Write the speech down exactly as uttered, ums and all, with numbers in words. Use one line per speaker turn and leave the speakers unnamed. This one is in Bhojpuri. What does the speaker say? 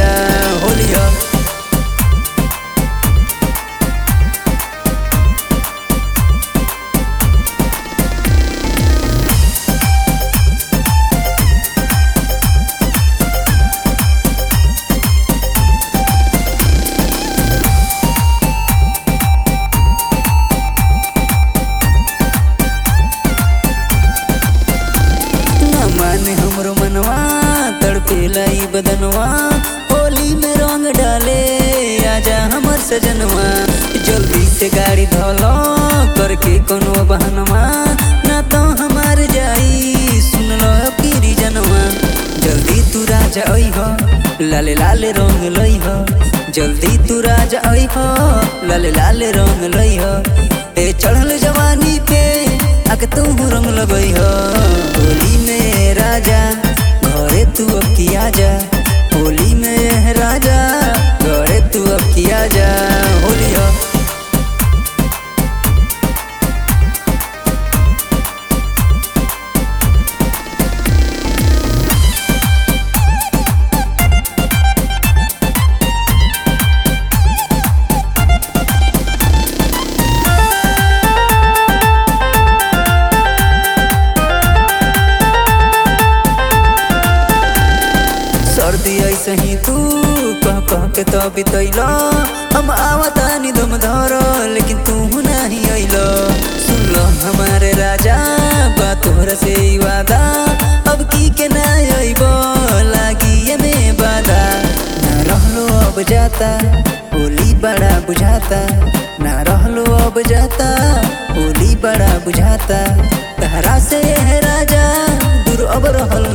जा होलिया। माने हमरो मनवा तड़पेला ई बदनवा, होली में रंग डाले आजा हमर सजनवा। जल्दी से गाड़ी धोलो करके कोनो बहनवा, ना तो हमार जाई सुन लो पीरी जनवा। जल्दी तू राजा आई हो लाले लाले रंग लई हो, जल्दी तू राजा आई हो लाले लाले रंग लई हो। ए चढ़ल जवानी पे आके तू रंग लगई हो, होली में राजा घरे तू अब किया जा, होली में राजा घरे तू अब किया जा होलिया। सर्दी ऐसे ही तू कह कह के तो बितैलो, हम आवतानी दम धरो लेकिन तू नहीं अइलो। सुन लो हमारे राजा बात तोहरा से ही वादा, अब की के ना अइबो लागी ये में बाधा। ना रहलो अब जाता होली बड़ा बुझाता, ना रहलो अब जाता होली बड़ा बुझाता। तहरा से है राजा दूर अब रहल